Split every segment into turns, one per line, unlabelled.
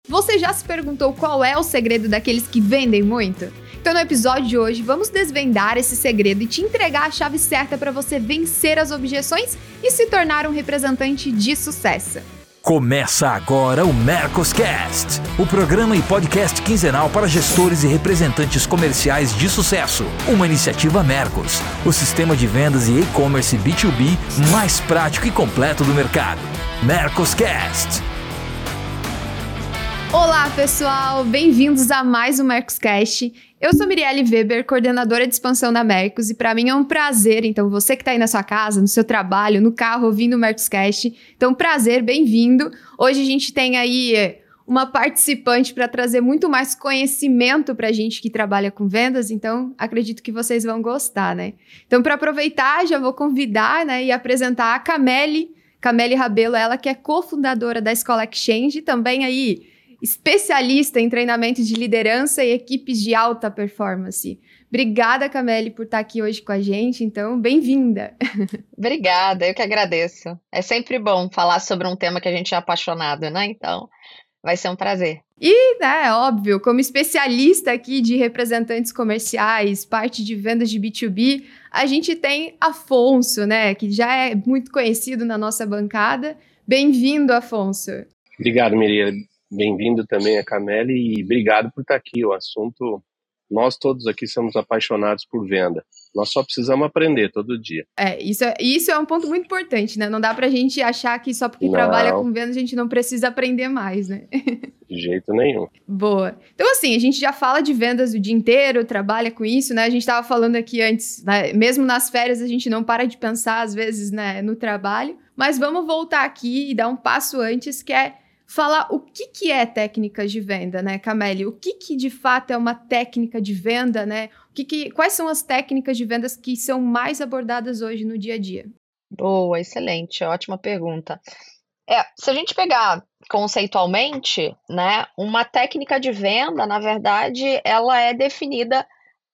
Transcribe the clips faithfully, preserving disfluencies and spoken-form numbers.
Você já se perguntou qual é o segredo daqueles que vendem muito? Então no episódio de hoje vamos desvendar esse segredo e te entregar a chave certa para você vencer as objeções e se tornar um representante de sucesso.
Começa agora o Mercoscast, o programa e podcast quinzenal para gestores e representantes comerciais de sucesso. Uma iniciativa Mercos, o sistema de vendas e e-commerce B dois B mais prático e completo do mercado. Mercoscast.
Olá pessoal, bem-vindos a mais um Mercoscast. Eu sou Mirielle Weber, coordenadora de expansão da Mercos, e para mim é um prazer, então você que está aí na sua casa, no seu trabalho, no carro, ouvindo o Mercoscast, então prazer, bem-vindo. Hoje a gente tem aí uma participante para trazer muito mais conhecimento para a gente que trabalha com vendas, então acredito que vocês vão gostar, né? Então para aproveitar, já vou convidar, né, e apresentar a Cameli, Cameli Rabelo, ela que é cofundadora da Escola Exchange, e também aí especialista em treinamento de liderança e equipes de alta performance. Obrigada, Cameli, por estar aqui hoje com a gente, então, bem-vinda.
Obrigada, eu que agradeço. É sempre bom falar sobre um tema que a gente é apaixonado, né? Então, vai ser um prazer.
E, né, óbvio, como especialista aqui de representantes comerciais, parte de vendas de B dois B, a gente tem Afonso, né, que já é muito conhecido na nossa bancada. Bem-vindo, Afonso.
Obrigado, Miriam. Bem-vindo também a Cameli e obrigado por estar aqui. O assunto, nós todos aqui somos apaixonados por venda. Nós só precisamos aprender todo dia.
É, isso é, isso é um ponto muito importante, né? Não dá pra gente achar que só porque
não.
trabalha com venda a gente não precisa aprender mais, né?
De jeito nenhum.
Boa. Então, assim, a gente já fala de vendas o dia inteiro, trabalha com isso, né? A gente estava falando aqui antes, né? Mesmo nas férias a gente não para de pensar, às vezes, né, no trabalho. Mas vamos voltar aqui e dar um passo antes, que é falar o que, que é técnicas de venda, né, Cameli? O que, que de fato é uma técnica de venda, né? O que que, quais são as técnicas de vendas que são mais abordadas hoje no dia a dia?
Boa, excelente, ótima pergunta. É, se a gente pegar conceitualmente, né, uma técnica de venda, na verdade, ela é definida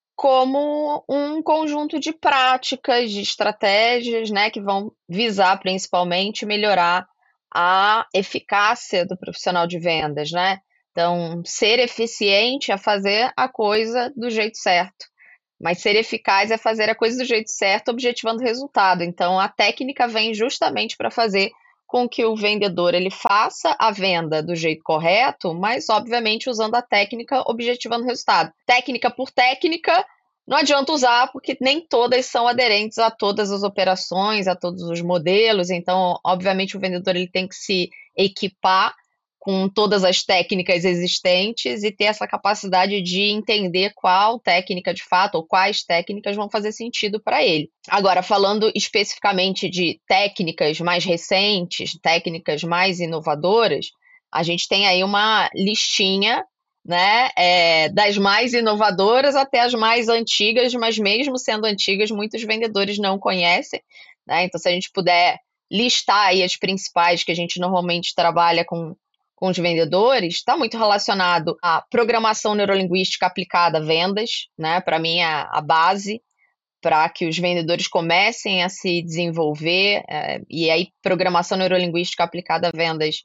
como um conjunto de práticas, de estratégias, né, que vão visar principalmente melhorar a eficácia do profissional de vendas, né? Então, ser eficiente é fazer a coisa do jeito certo, mas ser eficaz é fazer a coisa do jeito certo, objetivando o resultado. Então, a técnica vem justamente para fazer com que o vendedor ele faça a venda do jeito correto, mas, obviamente, usando a técnica, objetivando o resultado. Técnica por técnica, não adianta usar, porque nem todas são aderentes a todas as operações, a todos os modelos. Então, obviamente, o vendedor ele tem que se equipar com todas as técnicas existentes e ter essa capacidade de entender qual técnica de fato ou quais técnicas vão fazer sentido para ele. Agora, falando especificamente de técnicas mais recentes, técnicas mais inovadoras, a gente tem aí uma listinha, né, é, das mais inovadoras até as mais antigas, mas mesmo sendo antigas, muitos vendedores não conhecem, né? Então, se a gente puder listar aí as principais que a gente normalmente trabalha com, com os vendedores, está muito relacionado à programação neurolinguística aplicada a vendas, né? Para mim, é a base para que os vendedores comecem a se desenvolver, é, e aí programação neurolinguística aplicada a vendas,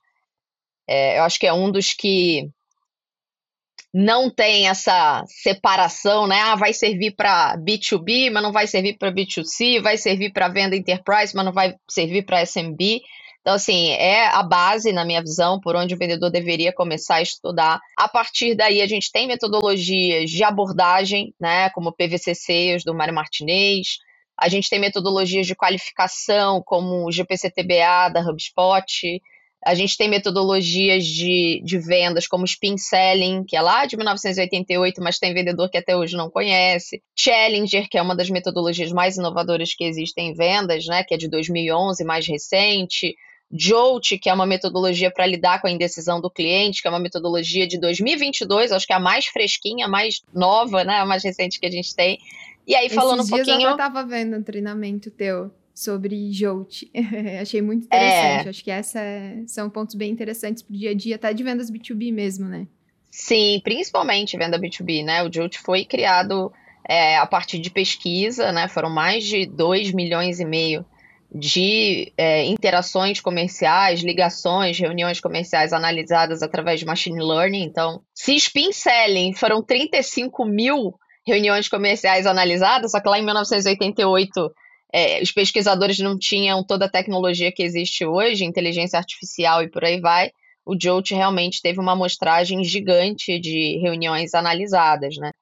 é, eu acho que é um dos que não tem essa separação, né? Ah, vai servir para B dois B, mas não vai servir para B dois C, vai servir para venda enterprise, mas não vai servir para S M B. Então, assim, é a base, na minha visão, por onde o vendedor deveria começar a estudar. A partir daí, a gente tem metodologias de abordagem, né? Como o P V C Sales, do Mário Martinez. A gente tem metodologias de qualificação, como o G P C T B A, da HubSpot. A gente tem metodologias de, de vendas como Spin Selling, que é lá de mil novecentos e oitenta e oito, mas tem vendedor que até hoje não conhece. Challenger, que é uma das metodologias mais inovadoras que existem em vendas, né, que é de dois mil e onze, mais recente. Jolt, que é uma metodologia para lidar com a indecisão do cliente, que é uma metodologia de dois mil e vinte e dois, acho que é a mais fresquinha, a mais nova, né, a mais recente que a gente tem. E aí, falando
Esses
um
dias
pouquinho...
eu estava vendo um treinamento teu sobre Jolt. Achei muito interessante. É. Acho que esses é, são pontos bem interessantes para o dia a dia, até de vendas B dois B mesmo, né?
Sim, principalmente venda B dois B, né? O Jolt foi criado é, a partir de pesquisa, né? Foram mais de dois milhões e meio de é, interações comerciais, ligações, reuniões comerciais analisadas através de machine learning. Então, se spin selling foram trinta e cinco mil reuniões comerciais analisadas, só que lá em mil novecentos e oitenta e oito é, os pesquisadores não tinham toda a tecnologia que existe hoje, inteligência artificial e por aí vai, o Jolt realmente teve uma amostragem gigante de reuniões analisadas, né?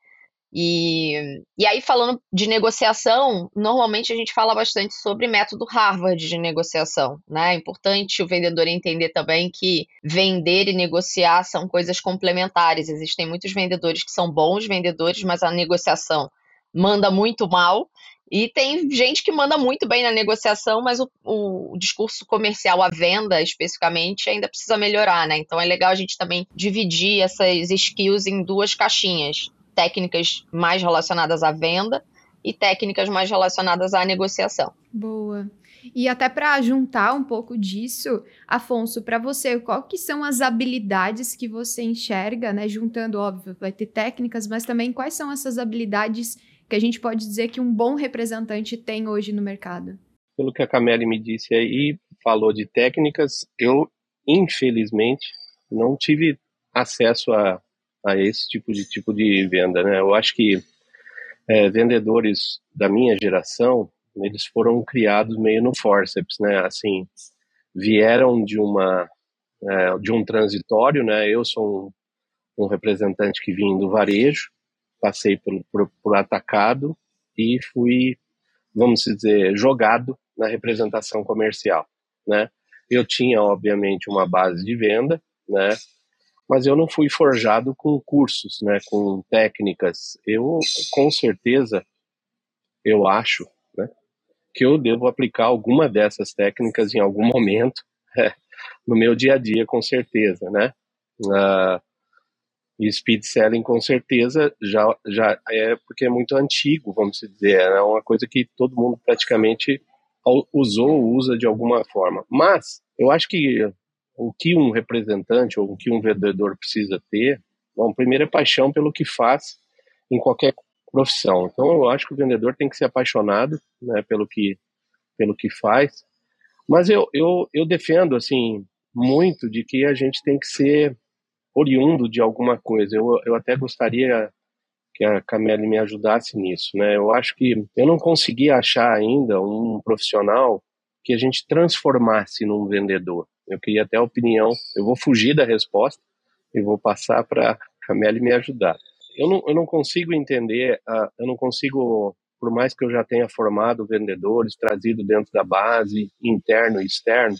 E, e aí, falando de negociação, normalmente a gente fala bastante sobre método Harvard de negociação, né? É importante o vendedor entender também que vender e negociar são coisas complementares. Existem muitos vendedores que são bons vendedores, mas a negociação manda muito mal. E tem gente que manda muito bem na negociação, mas o, o discurso comercial, a venda especificamente, ainda precisa melhorar, né? Então é legal a gente também dividir essas skills em duas caixinhas. Técnicas mais relacionadas à venda e técnicas mais relacionadas à negociação.
Boa. E até para juntar um pouco disso, Afonso, para você, qual que são as habilidades que você enxerga, né? Juntando, óbvio, vai ter técnicas, mas também quais são essas habilidades que a gente pode dizer que um bom representante tem hoje no mercado?
Pelo que a Camille me disse aí, falou de técnicas, eu, infelizmente, não tive acesso a a esse tipo de tipo de venda, né? Eu acho que é, vendedores da minha geração, eles foram criados meio no forceps, né? Assim, vieram de uma é, de um transitório, né? Eu sou um, um representante que vim do varejo, passei por, por, por atacado e fui, vamos dizer, jogado na representação comercial, né? Eu tinha, obviamente, uma base de venda, né? Mas eu não fui forjado com cursos, né, com técnicas. Eu, com certeza, eu acho, né, que eu devo aplicar alguma dessas técnicas em algum momento é, no meu dia a dia, com certeza, né. Uh, e speed selling, com certeza, já, já é porque é muito antigo, vamos dizer, é uma coisa que todo mundo praticamente usou ou usa de alguma forma. Mas eu acho que o que um representante ou o que um vendedor precisa ter, bom, primeiro é paixão pelo que faz em qualquer profissão. Então, eu acho que o vendedor tem que ser apaixonado, né, pelo que, pelo que faz. Mas eu, eu, eu defendo, assim, muito de que a gente tem que ser oriundo de alguma coisa. Eu, eu até gostaria que a Camille me ajudasse nisso, né? Eu acho que eu não consegui achar ainda um profissional que a gente transformasse num vendedor. Eu queria até a opinião, eu vou fugir da resposta e vou passar para a Camille me ajudar. Eu não, eu não consigo entender, uh, eu não consigo, por mais que eu já tenha formado vendedores, trazido dentro da base, interno e externo,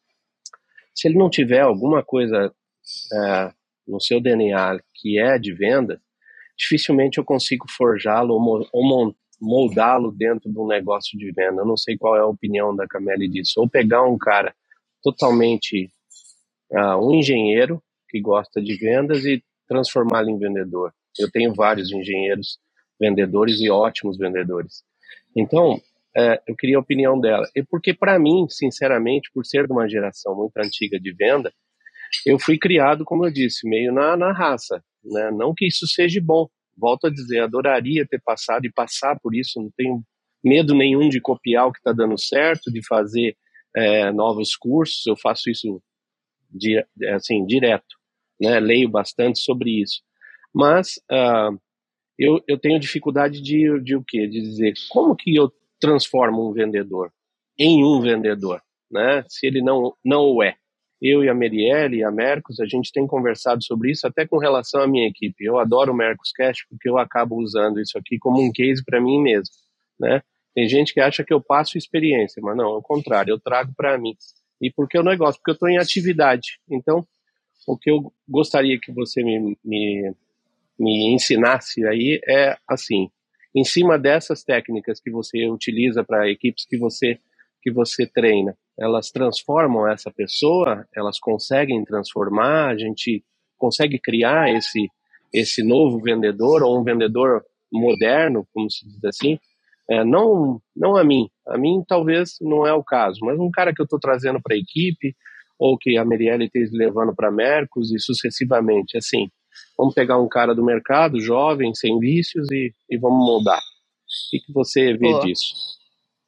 se ele não tiver alguma coisa uh, no seu D N A que é de venda, dificilmente eu consigo forjá-lo ou, ou moldá-lo dentro de um negócio de venda. Eu não sei qual é a opinião da Camille disso. Ou pegar um cara totalmente uh, um engenheiro que gosta de vendas e transformá-lo em vendedor. Eu tenho vários engenheiros vendedores e ótimos vendedores. Então, uh, eu queria a opinião dela. E porque para mim, sinceramente, por ser de uma geração muito antiga de venda, eu fui criado, como eu disse, meio na, na raça, né? Não que isso seja bom. Volto a dizer, adoraria ter passado e passar por isso, não tenho medo nenhum de copiar o que está dando certo, de fazer É, novos cursos, eu faço isso di, assim, direto, né? Leio bastante sobre isso, mas uh, eu, eu tenho dificuldade de, de o quê? De dizer, como que eu transformo um vendedor em um vendedor, né? Se ele não, não o é. Eu e a Marielle e a Mercos, a gente tem conversado sobre isso até com relação à minha equipe. Eu adoro o Mercoscast porque eu acabo usando isso aqui como um case para mim mesmo, né? Tem gente que acha que eu passo experiência, mas não, é o contrário, eu trago para mim. E por que o negócio? Porque eu estou em atividade. Então, o que eu gostaria que você me, me, me ensinasse aí é assim, em cima dessas técnicas que você utiliza para equipes que você, que você treina, elas transformam essa pessoa, elas conseguem transformar, a gente consegue criar esse, esse novo vendedor ou um vendedor moderno, como se diz assim. É, não, não a mim, a mim talvez não é o caso, mas um cara que eu estou trazendo para a equipe, ou que a Marielle esteja levando para a Mercos e sucessivamente, assim, vamos pegar um cara do mercado, jovem, sem vícios e, e vamos moldar. O que, que você vê
Boa.
disso?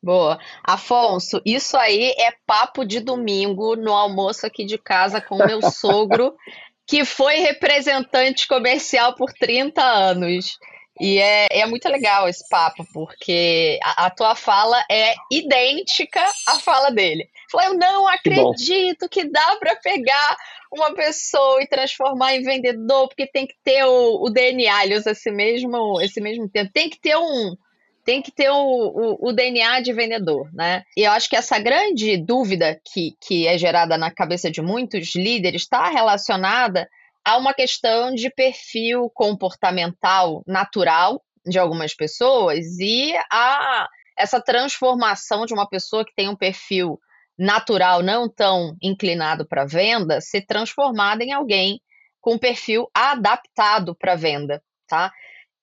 Boa. Afonso, isso aí é papo de domingo no almoço aqui de casa com o meu sogro, que foi representante comercial por trinta anos. E é, é muito legal esse papo, porque a, a tua fala é idêntica à fala dele. Falou, eu não
Que bom.
acredito que dá para pegar uma pessoa e transformar em vendedor, porque tem que ter o, o D N A, ele usa esse mesmo, esse mesmo termo, tem que ter um, tem que ter o, o, o D N A de vendedor, né? E eu acho que essa grande dúvida que, que é gerada na cabeça de muitos líderes está relacionada a uma questão de perfil comportamental natural de algumas pessoas e a essa transformação de uma pessoa que tem um perfil natural não tão inclinado para venda ser transformada em alguém com perfil adaptado para venda, tá?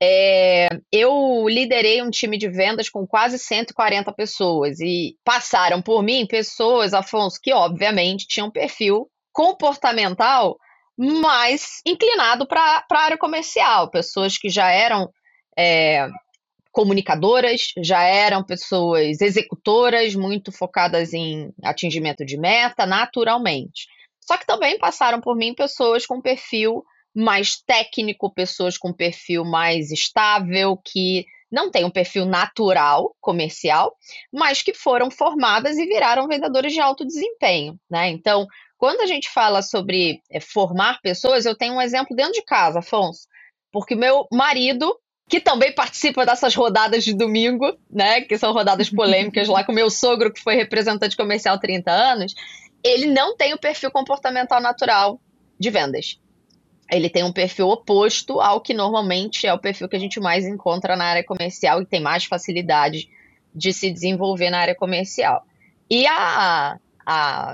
É, eu liderei um time de vendas com quase cento e quarenta pessoas e passaram por mim pessoas, Afonso, que obviamente tinham um perfil comportamental mais inclinado para a área comercial, pessoas que já eram é, comunicadoras, já eram pessoas executoras, muito focadas em atingimento de meta, naturalmente. Só que também passaram por mim pessoas com perfil mais técnico, pessoas com perfil mais estável, que não têm um perfil natural comercial, mas que foram formadas e viraram vendedores de alto desempenho, né? Então, quando a gente fala sobre é, formar pessoas, eu tenho um exemplo dentro de casa, Afonso, porque meu marido, que também participa dessas rodadas de domingo, né, que são rodadas polêmicas lá com meu sogro, que foi representante comercial há trinta anos, ele não tem o perfil comportamental natural de vendas. Ele tem um perfil oposto ao que normalmente é o perfil que a gente mais encontra na área comercial e tem mais facilidade de se desenvolver na área comercial. E a, a,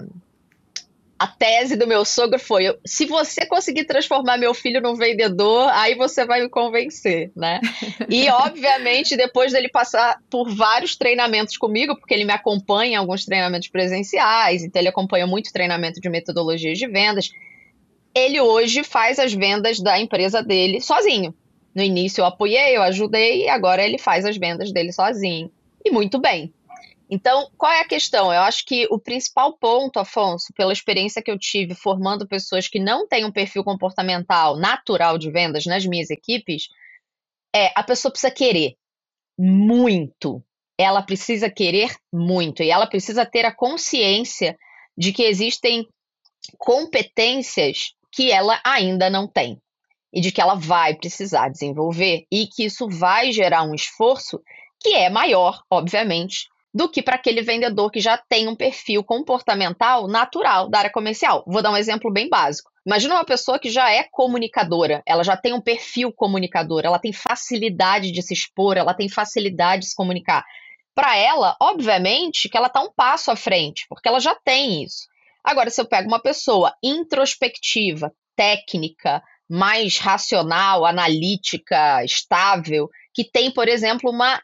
a tese do meu sogro foi, se você conseguir transformar meu filho num vendedor, aí você vai me convencer, né? E, obviamente, depois dele passar por vários treinamentos comigo, porque ele me acompanha em alguns treinamentos presenciais, então ele acompanha muito treinamento de metodologias de vendas, ele hoje faz as vendas da empresa dele sozinho. No início eu apoiei, eu ajudei, e agora ele faz as vendas dele sozinho. E muito bem. Então, qual é a questão? Eu acho que o principal ponto, Afonso, pela experiência que eu tive formando pessoas que não têm um perfil comportamental natural de vendas nas minhas equipes, é a pessoa precisa querer muito. Ela precisa querer muito. E ela precisa ter a consciência de que existem competências que ela ainda não tem e de que ela vai precisar desenvolver e que isso vai gerar um esforço que é maior, obviamente, do que para aquele vendedor que já tem um perfil comportamental natural da área comercial. Vou dar um exemplo bem básico. Imagina uma pessoa que já é comunicadora, ela já tem um perfil comunicador, ela tem facilidade de se expor, ela tem facilidade de se comunicar. Para ela, obviamente, que ela está um passo à frente, porque ela já tem isso. Agora, se eu pego uma pessoa introspectiva, técnica, mais racional, analítica, estável, que tem, por exemplo, uma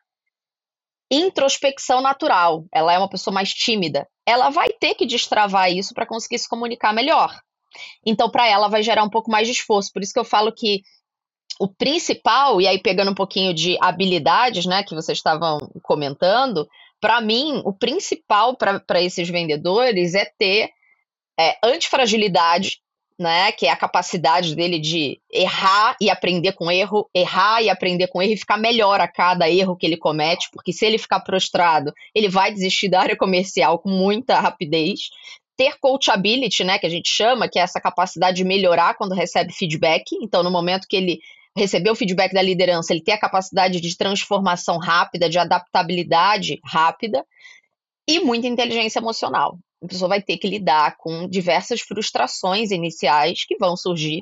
introspecção natural, ela é uma pessoa mais tímida, ela vai ter que destravar isso para conseguir se comunicar melhor. Então, para ela, vai gerar um pouco mais de esforço. Por isso que eu falo que o principal, e aí pegando um pouquinho de habilidades, né, que vocês estavam comentando, para mim, o principal para esses vendedores é ter É, antifragilidade, né, que é a capacidade dele de errar e aprender com erro, errar e aprender com erro e ficar melhor a cada erro que ele comete, porque se ele ficar prostrado, ele vai desistir da área comercial com muita rapidez. Ter coachability, né, que a gente chama, que é essa capacidade de melhorar quando recebe feedback. Então, no momento que ele recebeu o feedback da liderança, ele tem a capacidade de transformação rápida, de adaptabilidade rápida e muita inteligência emocional. A pessoa vai ter que lidar com diversas frustrações iniciais que vão surgir.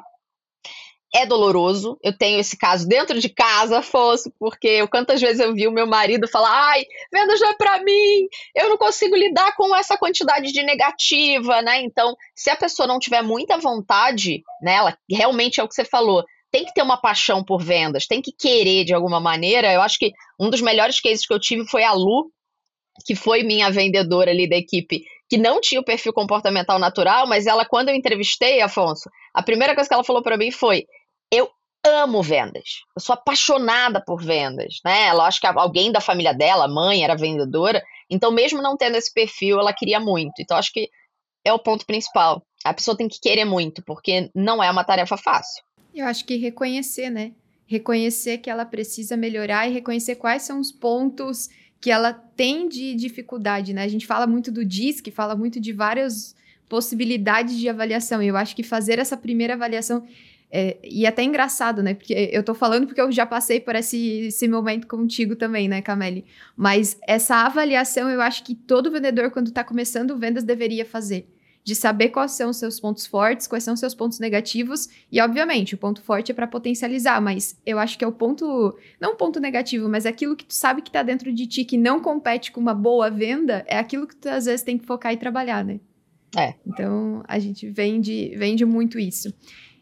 É doloroso. Eu tenho esse caso dentro de casa, Afonso, porque eu, quantas vezes eu vi o meu marido falar, ai, vendas não é pra mim, eu não consigo lidar com essa quantidade de negativa, né? Então, se a pessoa não tiver muita vontade, né, ela realmente é o que você falou, tem que ter uma paixão por vendas, tem que querer de alguma maneira. Eu acho que um dos melhores cases que eu tive foi a Lu, que foi minha vendedora ali da equipe, que não tinha o perfil comportamental natural, mas ela, quando eu entrevistei, Afonso, a primeira coisa que ela falou para mim foi, eu amo vendas. Eu sou apaixonada por vendas, né? Ela acho que alguém da família dela, a mãe, era vendedora. Então, mesmo não tendo esse perfil, ela queria muito. Então, acho que é o ponto principal. A pessoa tem que querer muito, porque não é uma tarefa fácil.
Eu acho que reconhecer, né? Reconhecer que ela precisa melhorar e reconhecer quais são os pontos que ela tem de dificuldade, né? A gente fala muito do D I S C, fala muito de várias possibilidades de avaliação. E eu acho que fazer essa primeira avaliação... É, e até engraçado, né? Porque eu tô falando porque eu já passei por esse, esse momento contigo também, né, Cameli? Mas essa avaliação eu acho que todo vendedor, quando tá começando vendas, deveria fazer. De saber quais são os seus pontos fortes, quais são os seus pontos negativos. E, obviamente, o ponto forte é para potencializar, mas eu acho que é o ponto... Não o ponto negativo, mas aquilo que tu sabe que tá dentro de ti, que não compete com uma boa venda, é aquilo que tu, às vezes, tem que focar e trabalhar, né?
É.
Então, a gente vende, vende muito isso.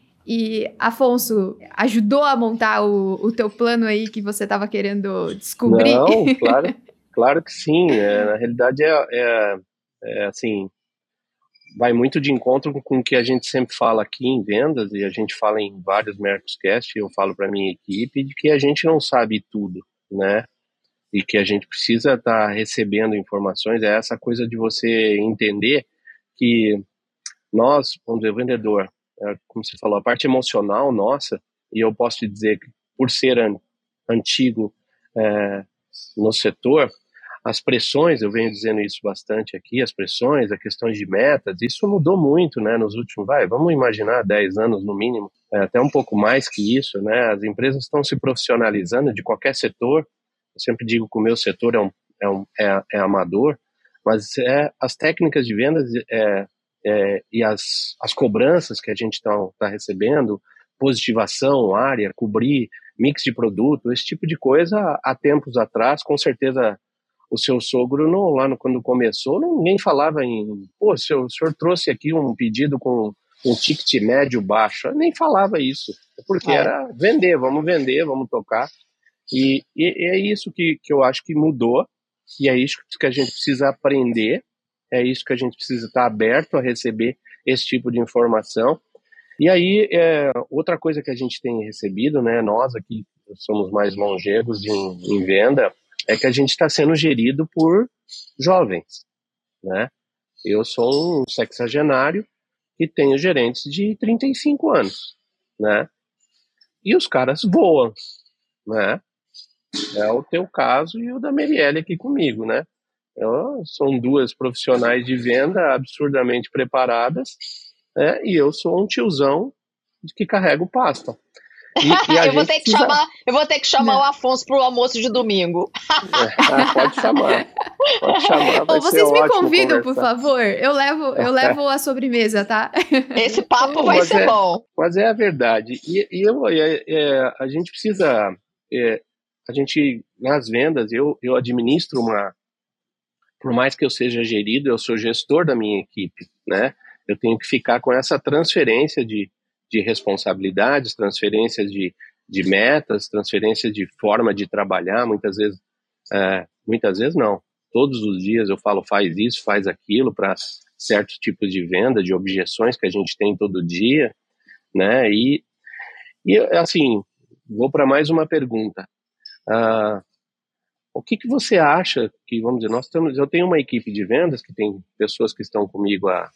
E, Afonso, ajudou a montar o, o teu plano aí que você estava querendo descobrir?
Não, claro, claro que sim. É, na realidade, é, é, é assim, vai muito de encontro com o que a gente sempre fala aqui em vendas, e a gente fala em vários Mercoscast, eu falo para minha equipe, de que a gente não sabe tudo, né? E que a gente precisa estar tá recebendo informações. É essa coisa de você entender que nós, vamos dizer, o vendedor, como você falou, a parte emocional nossa, e eu posso te dizer que por ser an, antigo é, no setor, as pressões, eu venho dizendo isso bastante aqui, as pressões, a questão de metas, isso mudou muito, né, nos últimos, vai, vamos imaginar dez anos no mínimo, é, até um pouco mais que isso, né, as empresas estão se profissionalizando de qualquer setor. Eu sempre digo que o meu setor é, um, é, um, é, é amador, mas é, as técnicas de vendas é, É, e as, as cobranças que a gente está tá recebendo, positivação, área, cobrir, mix de produto, esse tipo de coisa, há tempos atrás, com certeza o seu sogro, não, lá no, quando começou, não, ninguém falava em, pô, o senhor, o senhor trouxe aqui um pedido com um ticket médio baixo, nem falava isso, porque
É.
era vender, vamos vender, vamos tocar, e, e é isso que, que eu acho que mudou, e é isso que a gente precisa aprender. É isso que a gente precisa estar aberto a receber esse tipo de informação. E aí, é, outra coisa que a gente tem recebido, né, nós aqui somos mais longevos em, em venda, é que a gente está sendo gerido por jovens, né? Eu sou um sexagenário que tenho gerentes de trinta e cinco anos, né? E os caras voam, né? É o teu caso e o da Merielle aqui comigo, né? Eu, são duas profissionais de venda absurdamente preparadas, né, e eu sou um tiozão que carrega o pasta. E, e a
eu, vou
gente
ter que
precisa...
chamar, eu vou ter que chamar
Não.
o Afonso pro almoço de domingo.
É, pode chamar. Pode chamar. Vai
Ou vocês
ser
me
ótimo
convidam, por
conversar.
favor? Eu levo, eu levo a sobremesa, tá?
Esse papo
Não,
vai
mas
ser
é,
bom.
Mas é a verdade. E, e eu, é, é, a gente precisa... É, a gente, nas vendas, eu, eu administro uma... Por mais que eu seja gerido, eu sou gestor da minha equipe, né? Eu tenho que ficar com essa transferência de, de responsabilidades, transferências de, de metas, transferência de forma de trabalhar. Muitas vezes, é, muitas vezes não. Todos os dias eu falo, faz isso, faz aquilo, para certos tipos de venda, de objeções que a gente tem todo dia, né? E, e assim, vou para mais uma pergunta. Ah, O que, que você acha que, vamos dizer, nós temos, eu tenho uma equipe de vendas que tem pessoas que estão comigo há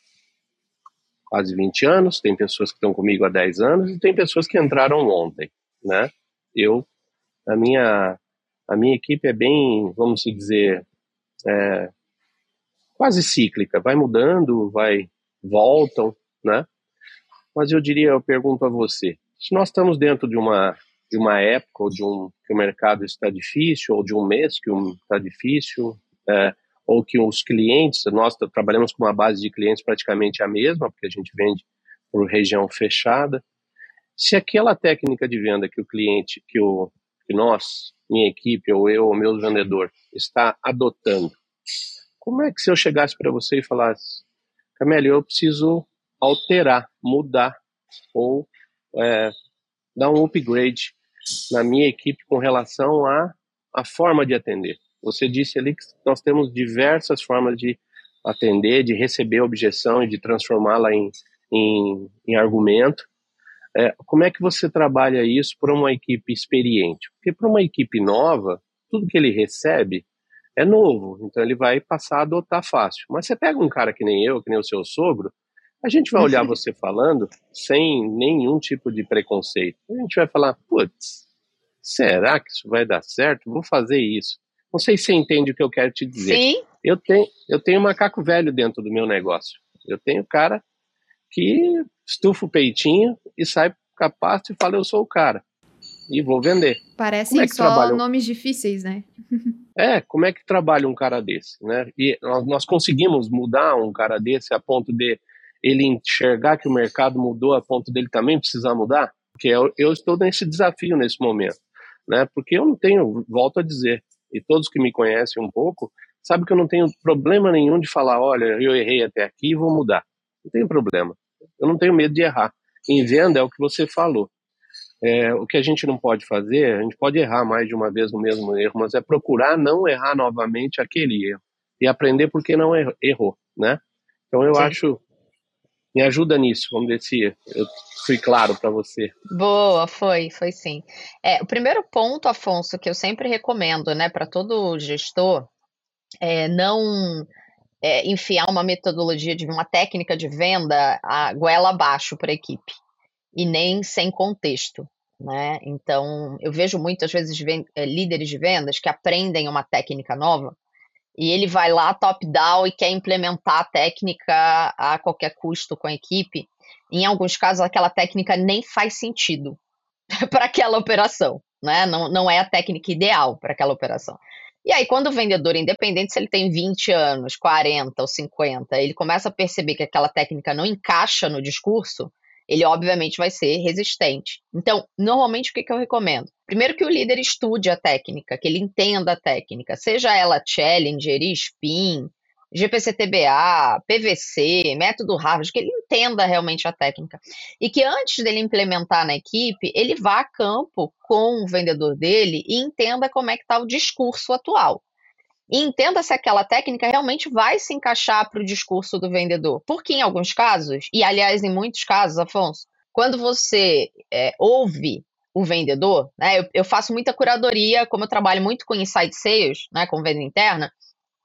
quase vinte anos, tem pessoas que estão comigo há dez anos e tem pessoas que entraram ontem, né? Eu, a minha, a minha equipe é bem, vamos dizer, é, quase cíclica, vai mudando, vai, voltam, né? Mas eu diria, eu pergunto a você, se nós estamos dentro de uma de uma época, ou de um, que o mercado está difícil, ou de um mês que está difícil, é, ou que os clientes, nós trabalhamos com uma base de clientes praticamente a mesma, porque a gente vende por região fechada. Se aquela técnica de venda que o cliente, que, o, que nós, minha equipe, ou eu, ou meu vendedor, está adotando, como é que se eu chegasse para você e falasse, Cameli, eu preciso alterar, mudar, ou é, dar um upgrade na minha equipe com relação à, à forma de atender. Você disse ali que nós temos diversas formas de atender, de receber a objeção e de transformá-la em, em, em argumento, É, como é que você trabalha isso para uma equipe experiente? Porque para uma equipe nova, tudo que ele recebe é novo, então ele vai passar a adotar fácil. Mas você pega um cara que nem eu, que nem o seu sogro, a gente vai olhar você falando sem nenhum tipo de preconceito. A gente vai falar, putz, será que isso vai dar certo? Vou fazer isso. Não sei se você entende o que eu quero te dizer.
Sim.
Eu tenho, eu tenho macaco velho dentro do meu negócio. Eu tenho cara que estufa o peitinho e sai capaz e fala, eu sou o cara. E vou vender.
Parecem
é que
só
trabalha?
nomes difíceis, né?
É, como é que trabalha um cara desse, né? E nós, nós conseguimos mudar um cara desse a ponto de ele enxergar que o mercado mudou a ponto dele também precisar mudar? Porque eu, eu estou nesse desafio nesse momento, né? Porque eu não tenho, volto a dizer, e todos que me conhecem um pouco, sabem que eu não tenho problema nenhum de falar, olha, eu errei até aqui e vou mudar. Não tem problema. Eu não tenho medo de errar. Em venda é o que você falou. É, o que a gente não pode fazer, a gente pode errar mais de uma vez no mesmo erro, mas é procurar não errar novamente aquele erro. E aprender porque não errou, né? Então eu Sim. acho... Me ajuda nisso, vamos ver se eu fui claro para você.
Boa, foi, foi sim. É, o primeiro ponto, Afonso, que eu sempre recomendo, né, para todo gestor, é não é, enfiar uma metodologia de uma técnica de venda a goela abaixo para a equipe, e nem sem contexto, né? Então, eu vejo muitas vezes é, líderes de vendas que aprendem uma técnica nova, e ele vai lá top-down e quer implementar a técnica a qualquer custo com a equipe. Em alguns casos, aquela técnica nem faz sentido para aquela operação, né? Não, não é a técnica ideal para aquela operação. E aí, quando o vendedor, independente se ele tem vinte anos, quarenta ou cinquenta, ele começa a perceber que aquela técnica não encaixa no discurso, ele obviamente vai ser resistente. Então, normalmente o que, que eu recomendo? Primeiro que o líder estude a técnica, que ele entenda a técnica, seja ela Challenger, Spin, G P C T B A, P V C, método Harvard, que ele entenda realmente a técnica. E que antes dele implementar na equipe, ele vá a campo com o vendedor dele e entenda como é que está o discurso atual. E entenda se aquela técnica realmente vai se encaixar para o discurso do vendedor. Porque em alguns casos, e aliás em muitos casos, Afonso, quando você é, ouve o vendedor, né, eu, eu faço muita curadoria, como eu trabalho muito com inside sales, né, com venda interna,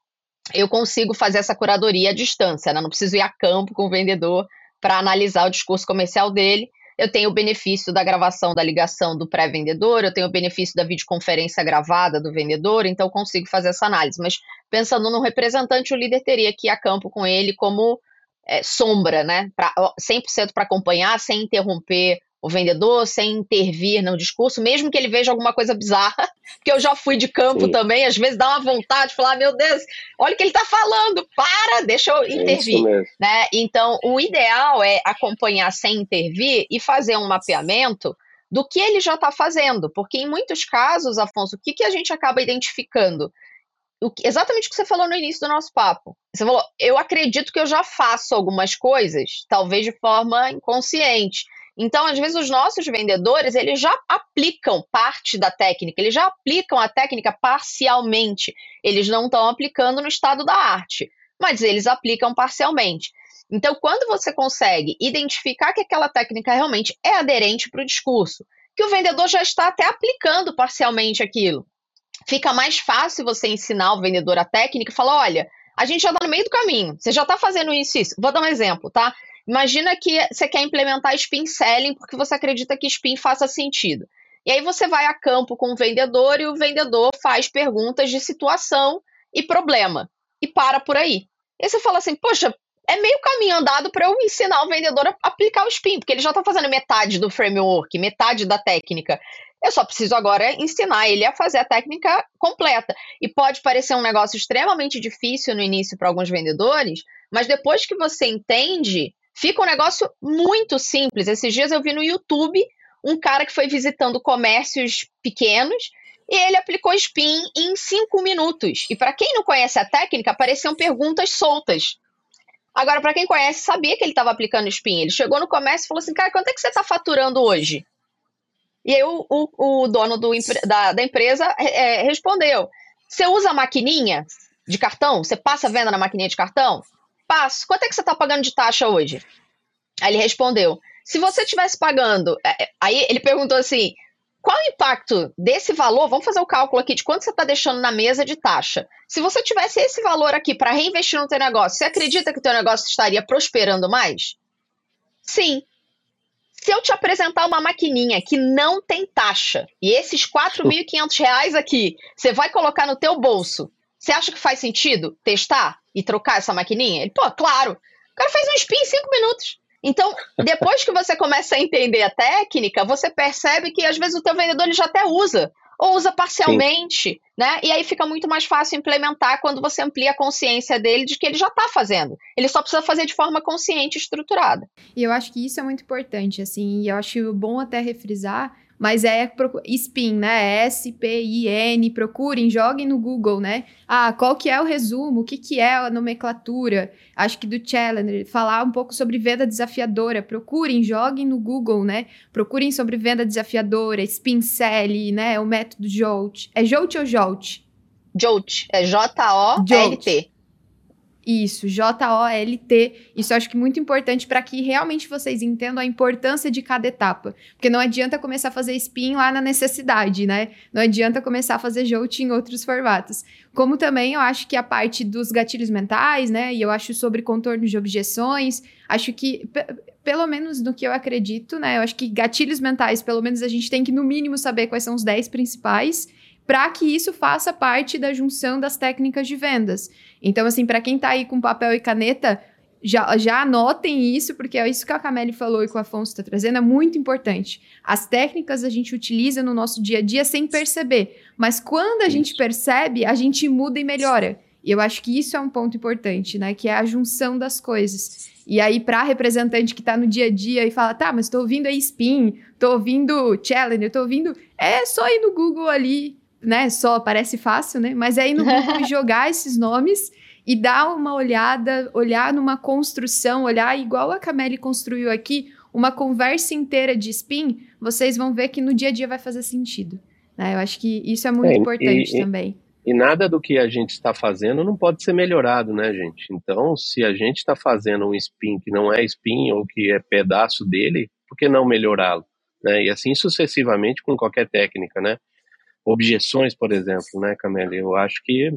eu consigo fazer essa curadoria à distância, né, não preciso ir a campo com o vendedor para analisar o discurso comercial dele. Eu tenho o benefício da gravação da ligação do pré-vendedor, eu tenho o benefício da videoconferência gravada do vendedor, então eu consigo fazer essa análise. Mas pensando no representante, o líder teria que ir a campo com ele como é, sombra, né? Pra, cem por cento para acompanhar, sem interromper o vendedor, sem intervir no discurso, mesmo que ele veja alguma coisa bizarra, porque eu já fui de campo Sim. também, às vezes dá uma vontade de falar, meu Deus, olha o que ele está falando, para, deixa eu intervir. É né? Então, o ideal é acompanhar sem intervir e fazer um mapeamento do que ele já está fazendo, porque em muitos casos, Afonso, o que, que a gente acaba identificando? O que, exatamente o que você falou no início do nosso papo. Você falou, eu acredito que eu já faço algumas coisas, talvez de forma inconsciente. Então, às vezes, os nossos vendedores, eles já aplicam parte da técnica, eles já aplicam a técnica parcialmente. Eles não estão aplicando no estado da arte, mas eles aplicam parcialmente. Então, quando você consegue identificar que aquela técnica realmente é aderente para o discurso, que o vendedor já está até aplicando parcialmente aquilo, fica mais fácil você ensinar o vendedor a técnica e falar, olha, a gente já está no meio do caminho, você já está fazendo isso, isso. Vou dar um exemplo, tá? Imagina que você quer implementar Spin Selling porque você acredita que Spin faça sentido. E aí você vai a campo com o vendedor e o vendedor faz perguntas de situação e problema. E para por aí. E aí você fala assim, poxa, é meio caminho andado para eu ensinar o vendedor a aplicar o Spin, porque ele já está fazendo metade do framework, metade da técnica. Eu só preciso agora ensinar ele a fazer a técnica completa. E pode parecer um negócio extremamente difícil no início para alguns vendedores, mas depois que você entende... Fica um negócio muito simples. Esses dias eu vi no YouTube um cara que foi visitando comércios pequenos e ele aplicou Spin em cinco minutos. E para quem não conhece a técnica, apareciam perguntas soltas. Agora, para quem conhece, sabia que ele estava aplicando Spin. Ele chegou no comércio e falou assim, cara, quanto é que você está faturando hoje? E aí o, o, o dono do, da, da empresa é, respondeu, você usa a maquininha de cartão? Você passa a venda na maquininha de cartão? Passo. Quanto é que você está pagando de taxa hoje? Aí ele respondeu, se você estivesse pagando, aí ele perguntou assim, qual o impacto desse valor, vamos fazer o cálculo aqui de quanto você está deixando na mesa de taxa. Se você tivesse esse valor aqui para reinvestir no teu negócio, você acredita que o teu negócio estaria prosperando mais? Sim. Se eu te apresentar uma maquininha que não tem taxa, e esses quatro mil e quinhentos reais aqui, você vai colocar no teu bolso, você acha que faz sentido testar e trocar essa maquininha? Ele, pô, claro. O cara faz um spin em cinco minutos. Então, depois que você começa a entender a técnica, você percebe que às vezes o teu vendedor ele já até usa, ou usa parcialmente, Sim. né? E aí fica muito mais fácil implementar quando você amplia a consciência dele de que ele já está fazendo. Ele só precisa fazer de forma consciente e estruturada.
E eu acho que isso é muito importante, assim, e eu acho bom até refrisar, mas é spin, né? S P I N, procurem, joguem no Google, né? Ah, qual que é o resumo? O que que é a nomenclatura? Acho que do Challenger, falar um pouco sobre venda desafiadora. Procurem, joguem no Google, né? Procurem sobre venda desafiadora, spin sell, né? O método Jolt. É Jolt ou Jolt?
Jolt, é J O L T.
Isso, J O L T. Isso eu acho que é muito importante para que realmente vocês entendam a importância de cada etapa. Porque não adianta começar a fazer spin lá na necessidade, né? Não adianta começar a fazer jolt em outros formatos. Como também eu acho que a parte dos gatilhos mentais, né? E eu acho sobre contorno de objeções. Acho que, p- pelo menos no que eu acredito, né? Eu acho que gatilhos mentais, pelo menos a gente tem que no mínimo saber quais são os dez principais, para que isso faça parte da junção das técnicas de vendas. Então, assim, para quem tá aí com papel e caneta, já, já anotem isso, porque é isso que a Camille falou e que o Afonso está trazendo, é muito importante. As técnicas a gente utiliza no nosso dia a dia sem perceber, mas quando a gente percebe, a gente muda e melhora. E eu acho que isso é um ponto importante, né? Que é a junção das coisas. E aí, para representante que tá no dia a dia e fala, tá, mas tô ouvindo aí spin, tô ouvindo challenger, tô ouvindo... É só ir no Google ali, né, só parece fácil, né, mas é ir no Google e jogar esses nomes e dar uma olhada, olhar numa construção, olhar igual a Camille construiu aqui, uma conversa inteira de spin, vocês vão ver que no dia a dia vai fazer sentido, né, eu acho que isso é muito é, importante
e,
também.
E, e nada do que a gente está fazendo não pode ser melhorado, né, gente? Então, se a gente está fazendo um spin que não é spin ou que é pedaço dele, por que não melhorá-lo? Né? E assim sucessivamente com qualquer técnica, né? Objeções, por exemplo, né, Camille? Eu acho que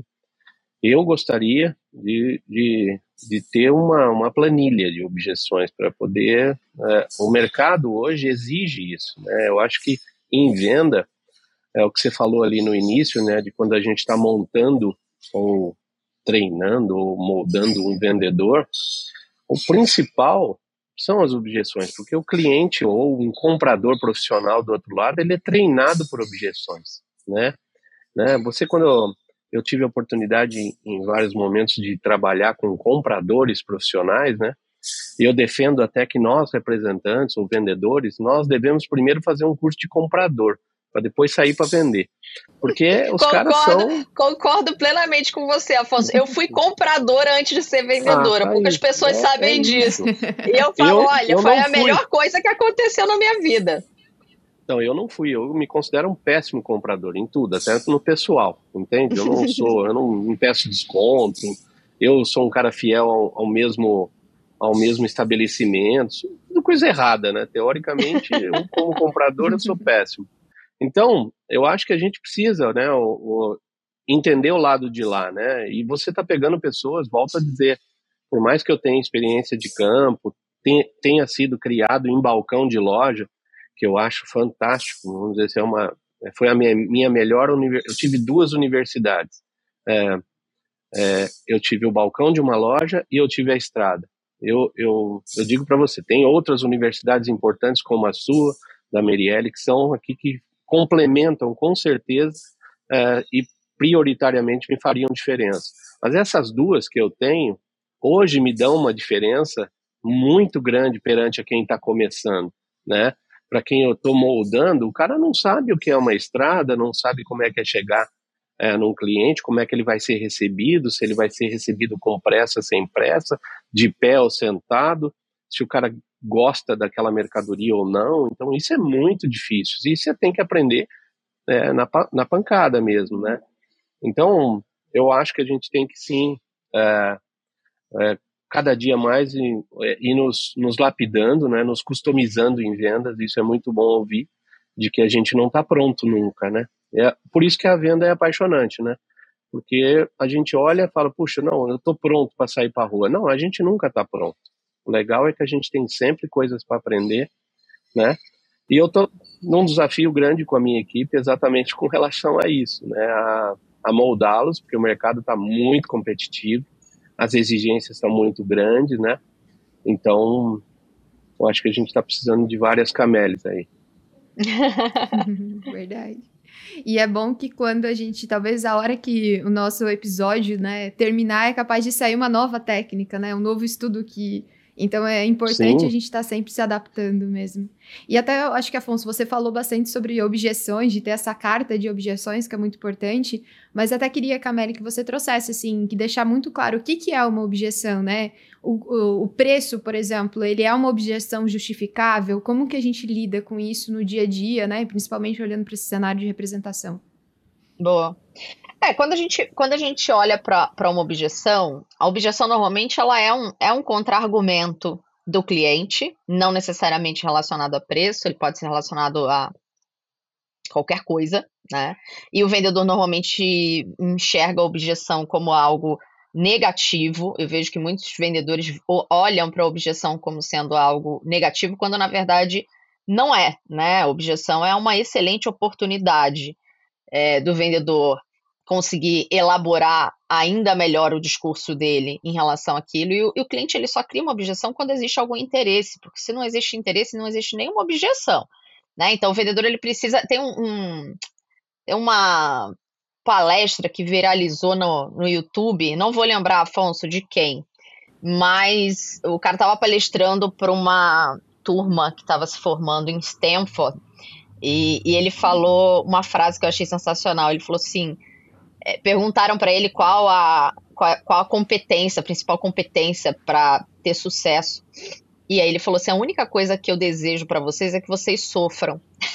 eu gostaria de, de, de ter uma, uma planilha de objeções para poder... É, o mercado hoje exige isso, né? Eu acho que em venda, é o que você falou ali no início, né, de quando a gente está montando ou treinando ou moldando um vendedor, o principal são as objeções, porque o cliente ou um comprador profissional do outro lado, ele é treinado por objeções. Né? Né? Você, quando eu, eu tive a oportunidade em, em vários momentos de trabalhar com compradores profissionais, né? E eu defendo até que nós, representantes ou vendedores, nós devemos primeiro fazer um curso de comprador, para depois sair para vender. Porque os
concordo,
caras são...
Concordo plenamente com você, Afonso. Eu fui compradora antes de ser vendedora, ah, tá poucas isso. pessoas é, sabem é disso. E eu falo, eu, olha, eu foi a fui. melhor coisa que aconteceu na minha vida.
Então, eu não fui, eu me considero um péssimo comprador em tudo, até no pessoal, entende? Eu não sou, eu não, não peço desconto, eu sou um cara fiel ao, ao, mesmo, ao mesmo estabelecimento, tudo coisa errada, né? Teoricamente, eu, como comprador, eu sou péssimo. Então, eu acho que a gente precisa, né, o, o, entender o lado de lá, né? E você tá pegando pessoas, volto a dizer, por mais que eu tenha experiência de campo, tenha, tenha sido criado em balcão de loja, que eu acho fantástico, vamos dizer assim, é uma, foi a minha, minha melhor universidade. Eu tive duas universidades. É, é, eu tive o balcão de uma loja e eu tive a estrada. Eu, eu, eu digo para você, tem outras universidades importantes como a sua, da Merielle, que são aqui que complementam com certeza é, e prioritariamente me fariam diferença. Mas essas duas que eu tenho, hoje me dão uma diferença muito grande perante a quem está começando, né? Para quem eu estou moldando, o cara não sabe o que é uma estrada, não sabe como é que é chegar é, num cliente, como é que ele vai ser recebido, se ele vai ser recebido com pressa, sem pressa, de pé ou sentado, se o cara gosta daquela mercadoria ou não. Então isso é muito difícil, isso você tem que aprender é, na, na pancada mesmo, né? Então eu acho que a gente tem que sim é, é, cada dia mais ir, ir nos, nos lapidando, né, nos customizando em vendas. Isso é muito bom ouvir, de que a gente não está pronto nunca, né? É, por isso que a venda é apaixonante, né? Porque a gente olha e fala, puxa, não, eu estou pronto para sair para a rua. Não, a gente nunca está pronto. O legal é que a gente tem sempre coisas para aprender, né? E eu estou num desafio grande com a minha equipe exatamente com relação a isso, né? A, a moldá-los, porque o mercado está muito competitivo, as exigências estão muito grandes, né? Então, eu acho que a gente está precisando de várias camélias aí.
Verdade. E é bom que quando a gente, talvez a hora que o nosso episódio, né, terminar, é capaz de sair uma nova técnica, né? Um novo estudo que... Então é importante Sim. a gente estar tá sempre se adaptando mesmo. E até eu acho que, Afonso, você falou bastante sobre objeções, de ter essa carta de objeções, que é muito importante, mas até queria, Cameli, que você trouxesse, assim, que deixar muito claro o que, que é uma objeção, né? O, o, o preço, por exemplo, ele é uma objeção justificável? Como que a gente lida com isso no dia a dia, né? Principalmente olhando para esse cenário de representação.
Boa. É, quando a gente, quando a gente olha para uma objeção, a objeção normalmente ela é um, é um contra-argumento do cliente, não necessariamente relacionado a preço, ele pode ser relacionado a qualquer coisa, né? E o vendedor normalmente enxerga a objeção como algo negativo. Eu vejo que muitos vendedores olham para a objeção como sendo algo negativo, quando na verdade não é, né? A objeção é uma excelente oportunidade é, do vendedor conseguir elaborar ainda melhor o discurso dele em relação àquilo, e o, e o cliente ele só cria uma objeção quando existe algum interesse, porque se não existe interesse, não existe nenhuma objeção, né? Então o vendedor ele precisa, tem um, um tem uma palestra que viralizou no, no YouTube, não vou lembrar, Afonso, de quem, mas o cara estava palestrando para uma turma que estava se formando em Stanford, e, e ele falou uma frase que eu achei sensacional, ele falou assim, É, perguntaram para ele qual a, qual, qual a competência, a principal competência para ter sucesso. E aí ele falou assim, a única coisa que eu desejo para vocês é que vocês sofram.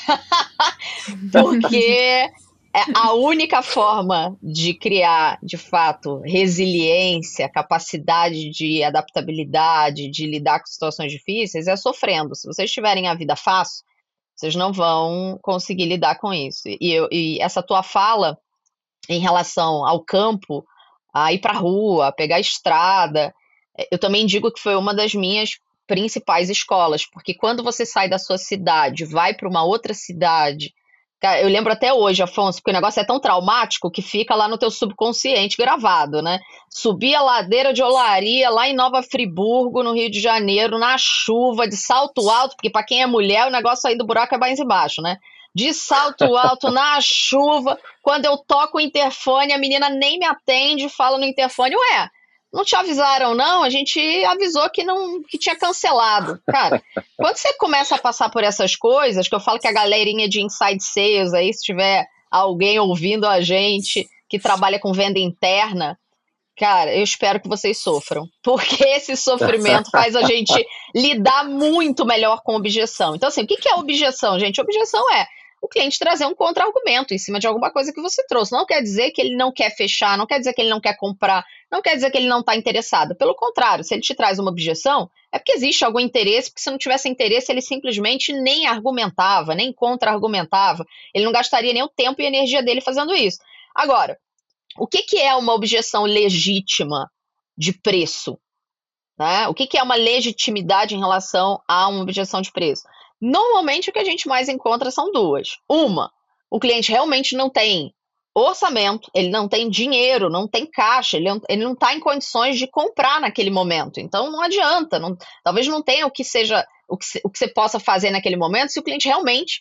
Porque é a única forma de criar, de fato, resiliência, capacidade de adaptabilidade, de lidar com situações difíceis, é sofrendo. Se vocês tiverem a vida fácil, vocês não vão conseguir lidar com isso. E, eu, e essa tua fala em relação ao campo, a ir para a rua, a pegar a estrada, eu também digo que foi uma das minhas principais escolas, porque quando você sai da sua cidade, vai para uma outra cidade, cara, eu lembro até hoje, Afonso, porque o negócio é tão traumático que fica lá no teu subconsciente gravado, né? Subir a ladeira de Olaria, lá em Nova Friburgo, no Rio de Janeiro, na chuva, de salto alto, porque para quem é mulher, o negócio aí do buraco é mais embaixo, né? De salto alto, na chuva, quando eu toco o interfone, a menina nem me atende, fala no interfone, ué, não te avisaram não? A gente avisou que, não, que tinha cancelado. Cara, quando você começa a passar por essas coisas, que eu falo que a galerinha de inside sales aí, se tiver alguém ouvindo a gente que trabalha com venda interna, cara, eu espero que vocês sofram, porque esse sofrimento faz a gente lidar muito melhor com objeção. Então assim, o que é objeção, gente? Objeção é o cliente trazer um contra-argumento em cima de alguma coisa que você trouxe. Não quer dizer que ele não quer fechar, não quer dizer que ele não quer comprar, não quer dizer que ele não está interessado. Pelo contrário, se ele te traz uma objeção, é porque existe algum interesse, porque se não tivesse interesse, ele simplesmente nem argumentava, nem contra-argumentava. Ele não gastaria nem o tempo e a energia dele fazendo isso. Agora, o que, que é uma objeção legítima de preço? Né? O que, que é uma legitimidade em relação a uma objeção de preço? Normalmente o que a gente mais encontra são duas. Uma, o cliente realmente não tem orçamento, ele não tem dinheiro, não tem caixa, ele, ele não está em condições de comprar naquele momento. Então não adianta, não, talvez não tenha o que seja o que, o que você possa fazer naquele momento se o cliente realmente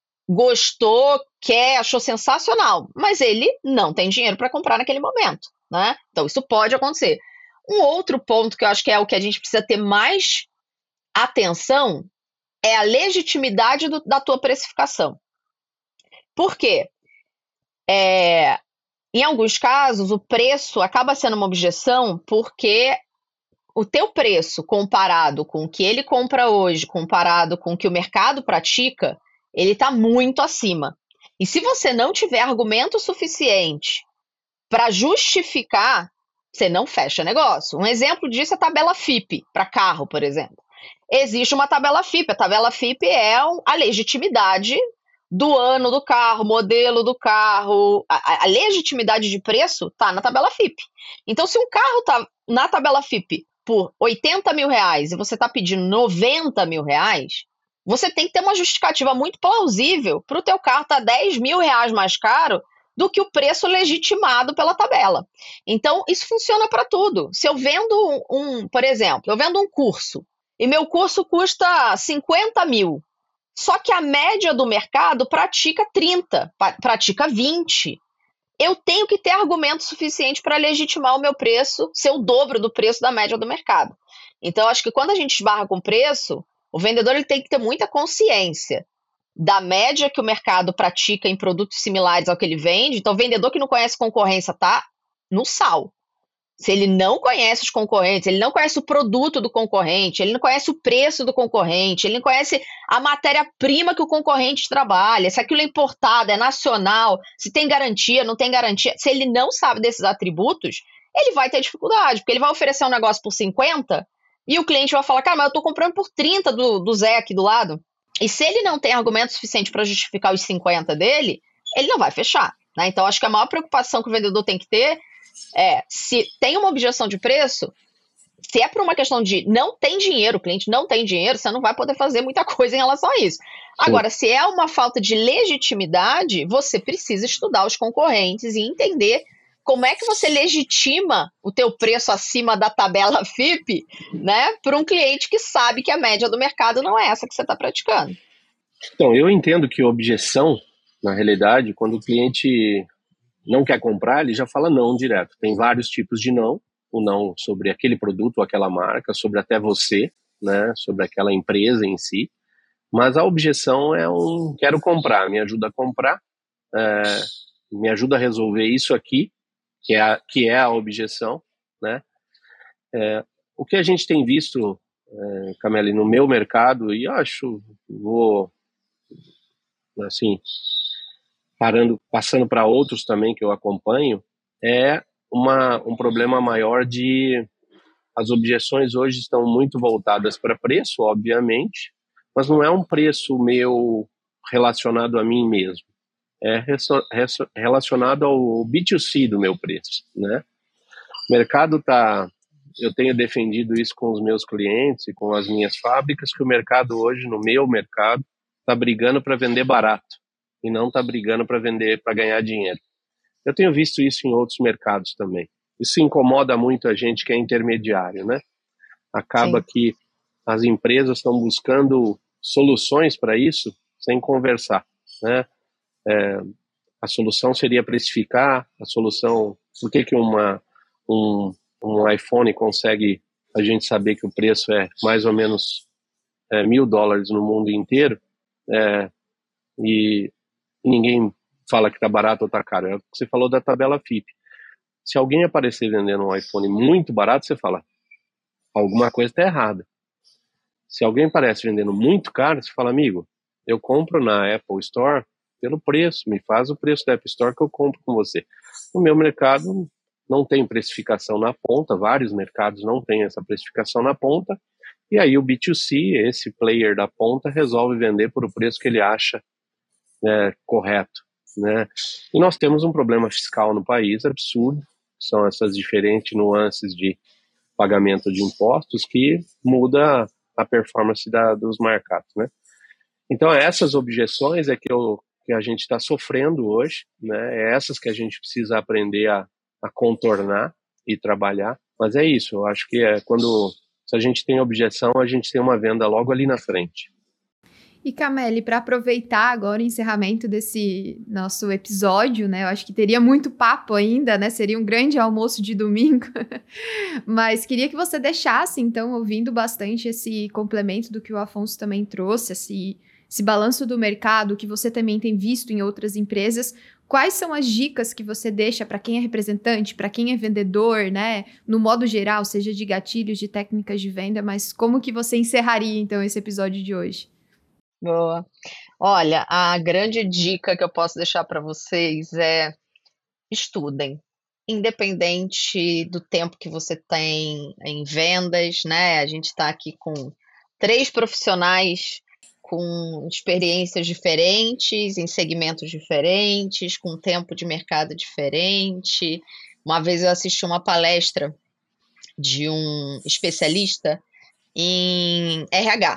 gostou, quer, achou sensacional, mas ele não tem dinheiro para comprar naquele momento, né? Então isso pode acontecer. Um outro ponto que eu acho que é o que a gente precisa ter mais atenção é a legitimidade do, da tua precificação. Por quê? É, em alguns casos, o preço acaba sendo uma objeção porque o teu preço comparado com o que ele compra hoje, comparado com o que o mercado pratica, ele está muito acima. E se você não tiver argumento suficiente para justificar você não fecha negócio. Um exemplo disso é a tabela F I P, para carro, por exemplo. Existe uma tabela F I P, a tabela F I P é a legitimidade do ano do carro, modelo do carro, a, a legitimidade de preço está na tabela F I P. Então, se um carro está na tabela F I P por oitenta mil reais e você está pedindo noventa mil reais, você tem que ter uma justificativa muito plausível para o teu carro estar tá dez mil reais mais caro do que o preço legitimado pela tabela. Então, isso funciona para tudo. Se eu vendo um, um, por exemplo, eu vendo um curso e meu curso custa cinquenta mil, só que a média do mercado pratica trinta, pratica vinte. Eu tenho que ter argumento suficiente para legitimar o meu preço ser o dobro do preço da média do mercado. Então, acho que quando a gente esbarra com preço, o vendedor ele tem que ter muita consciência da média que o mercado pratica em produtos similares ao que ele vende. Então, o vendedor que não conhece concorrência está no sal. Se ele não conhece os concorrentes, ele não conhece o produto do concorrente, ele não conhece o preço do concorrente, ele não conhece a matéria-prima que o concorrente trabalha, se aquilo é importado, é nacional, se tem garantia, não tem garantia. Se ele não sabe desses atributos, ele vai ter dificuldade, porque ele vai oferecer um negócio por cinquenta e o cliente vai falar, cara, mas eu estou comprando por trinta do, do Zé aqui do lado. E se ele não tem argumento suficiente para justificar os cinquenta dele, ele não vai fechar, né? Então, acho que a maior preocupação que o vendedor tem que ter é, se tem uma objeção de preço, se é por uma questão de não tem dinheiro, o cliente não tem dinheiro, você não vai poder fazer muita coisa em relação a isso. Sim. Agora, se é uma falta de legitimidade, você precisa estudar os concorrentes e entender como é que você legitima o teu preço acima da tabela F I P, né, para um cliente que sabe que a média do mercado não é essa que você está praticando.
Então, eu entendo que a objeção, na realidade, quando o cliente não quer comprar, ele já fala não direto. Tem vários tipos de não, o não sobre aquele produto ou aquela marca, sobre até você, né, sobre aquela empresa em si, mas a objeção é um quero comprar, me ajuda a comprar, é, me ajuda a resolver isso aqui, que é a, que é a objeção, né. É, o que a gente tem visto, é, Cameli, no meu mercado, e acho, vou, assim, parando, passando para outros também que eu acompanho, é uma, um problema maior de... As objeções hoje estão muito voltadas para preço, obviamente, mas não é um preço meu relacionado a mim mesmo. É reso, reso, relacionado ao B dois C do meu preço, né? O mercado está... Eu tenho defendido isso com os meus clientes e com as minhas fábricas, que o mercado hoje, no meu mercado, está brigando para vender barato e não está brigando para vender, para ganhar dinheiro. Eu tenho visto isso em outros mercados também. Isso incomoda muito a gente que é intermediário, né? Acaba Sim. que as empresas estão buscando soluções para isso sem conversar, né? É, a solução seria precificar, a solução... Por que que uma, um, um iPhone consegue a gente saber que o preço é mais ou menos é, mil dólares no mundo inteiro é, e ninguém fala que está barato ou está caro? É o que você falou da tabela F I P. Se alguém aparecer vendendo um iPhone muito barato, você fala, alguma coisa está errada. Se alguém aparece vendendo muito caro, você fala, amigo, eu compro na Apple Store pelo preço, me faz o preço da App Store que eu compro com você. No meu mercado não tem precificação na ponta, vários mercados não têm essa precificação na ponta, e aí o B dois C, esse player da ponta, resolve vender por o preço que ele acha é, correto, né? E nós temos um problema fiscal no país absurdo, são essas diferentes nuances de pagamento de impostos que muda a performance da, dos mercados, né? Então essas objeções é que, eu, que a gente está sofrendo hoje, né? É essas que a gente precisa aprender a, a contornar e trabalhar, mas é isso, eu acho que é quando, se a gente tem objeção, a gente tem uma venda logo ali na frente.
E Cameli, para aproveitar agora o encerramento desse nosso episódio, né? Eu acho que teria muito papo ainda, né? Seria um grande almoço de domingo. Mas queria que você deixasse, então, ouvindo bastante esse complemento do que o Afonso também trouxe, esse, esse balanço do mercado que você também tem visto em outras empresas. Quais são as dicas que você deixa para quem é representante, para quem é vendedor, né? No modo geral, seja de gatilhos, de técnicas de venda, mas como que você encerraria, então, esse episódio de hoje?
Boa. Olha, a grande dica que eu posso deixar para vocês é estudem. independente do tempo que você tem em vendas, né? A gente está aqui com três profissionais com experiências diferentes, em segmentos diferentes, com tempo de mercado diferente. Uma vez eu assisti uma palestra de um especialista em R H,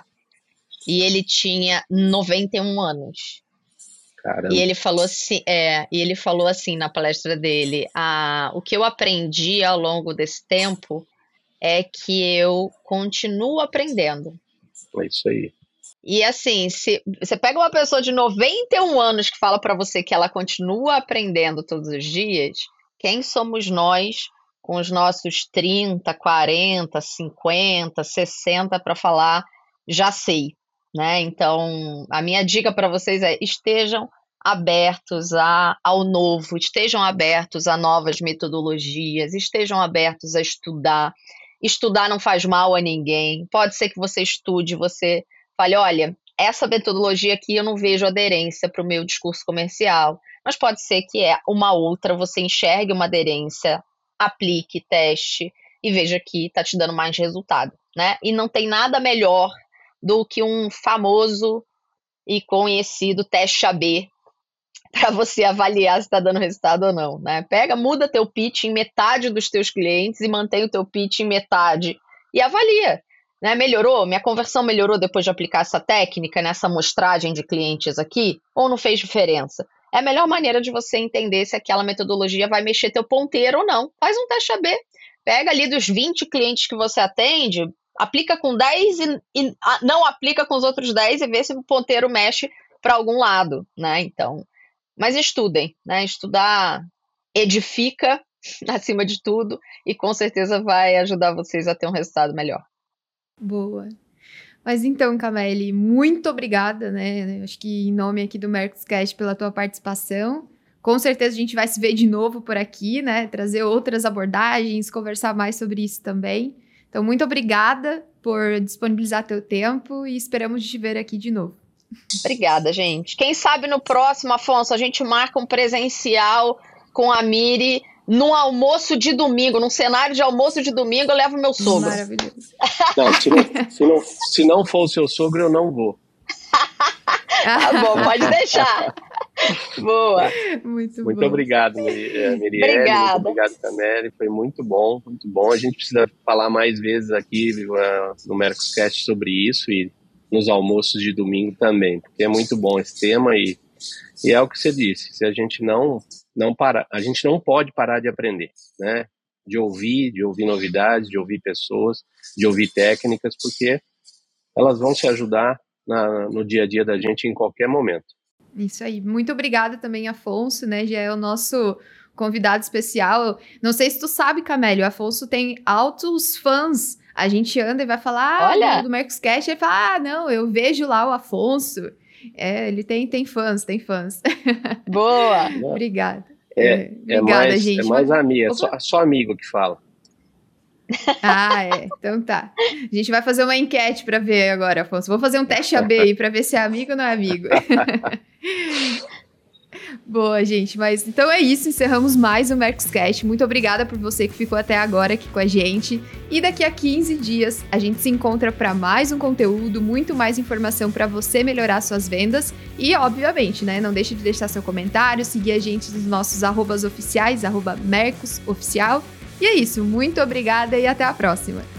e ele tinha noventa e um anos.
Caramba.
E ele falou assim, é, e ele falou assim na palestra dele, ah, o que eu aprendi ao longo desse tempo é que eu continuo aprendendo.
É isso aí.
E assim, se você pega uma pessoa de noventa e um anos que fala para você que ela continua aprendendo todos os dias, quem somos nós com os nossos trinta, quarenta, cinquenta, sessenta para falar já sei, né? Então, a minha dica para vocês é estejam abertos a, ao novo, estejam abertos a novas metodologias, estejam abertos a estudar. Estudar não faz mal a ninguém. Pode ser que você estude, você fale, olha, essa metodologia aqui eu não vejo aderência para o meu discurso comercial, mas pode ser que é uma outra, você enxergue uma aderência, aplique, teste e veja que está te dando mais resultado, né? E não tem nada melhor do que um famoso e conhecido teste A B para você avaliar se está dando resultado ou não, né? Pega, muda teu pitch em metade dos teus clientes e mantém o teu pitch em metade e avalia, né? Melhorou? Minha conversão melhorou depois de aplicar essa técnica nessa amostragem de clientes aqui? Ou não fez diferença? É a melhor maneira de você entender se aquela metodologia vai mexer teu ponteiro ou não. Faz um teste A B. Pega ali dos vinte clientes que você atende, aplica com dez e, e não aplica com os outros dez e vê se o ponteiro mexe para algum lado, né? Então, mas estudem, né? Estudar edifica acima de tudo e com certeza vai ajudar vocês a ter um resultado melhor.
Boa. Mas então, Cameli, muito obrigada, né? Acho que em nome aqui do Mercoscast pela tua participação. Com certeza a gente vai se ver de novo por aqui, né? Trazer outras abordagens, conversar mais sobre isso também. Então, muito obrigada por disponibilizar teu tempo e esperamos te ver aqui de novo.
Obrigada, gente. Quem sabe no próximo, Afonso, a gente marca um presencial com a Miri num almoço de domingo, num cenário de almoço de domingo, eu levo meu sogro.
Maravilhoso.
Não, se não, se não, se não for o seu sogro, eu não vou.
Tá bom, pode deixar. Boa.
Muito,
muito
bom.
obrigado, Mirielle.
Obrigada.
Muito obrigado, Cameli. Foi muito bom, muito bom. A gente precisa falar mais vezes aqui uh, no Mercoscast sobre isso e nos almoços de domingo também, porque é muito bom esse tema e, e é o que você disse, se a gente não, não parar, a gente não pode parar de aprender, né? De ouvir, de ouvir novidades, de ouvir pessoas, de ouvir técnicas, porque elas vão te ajudar na, no dia a dia da gente em qualquer momento.
Isso aí. Muito obrigada também, Afonso, né? Já é o nosso convidado especial. Não sei se tu sabe, Cameli, o Afonso tem altos fãs. A gente anda e vai falar ah, do, do Mercoscast, ele fala, ah, não, eu vejo lá o Afonso. É, ele tem, tem fãs, tem fãs.
Boa!
Obrigada.
É,
é,
é
obrigada,
mais,
gente.
É mais amigo, é só, só amigo que fala.
Ah, é. Então tá. A gente vai fazer uma enquete pra ver agora, Afonso. Vou fazer um teste A B aí pra ver se é amigo ou não é amigo. Boa, gente. Mas então é isso. Encerramos mais o Mercoscast. Muito obrigada por você que ficou até agora aqui com a gente. E daqui a quinze dias a gente se encontra para mais um conteúdo, muito mais informação para você melhorar suas vendas. E, obviamente, né? Não deixe de deixar seu comentário, seguir a gente nos nossos arrobas oficiais, arroba Mercosoficial. E é isso. Muito obrigada e até a próxima.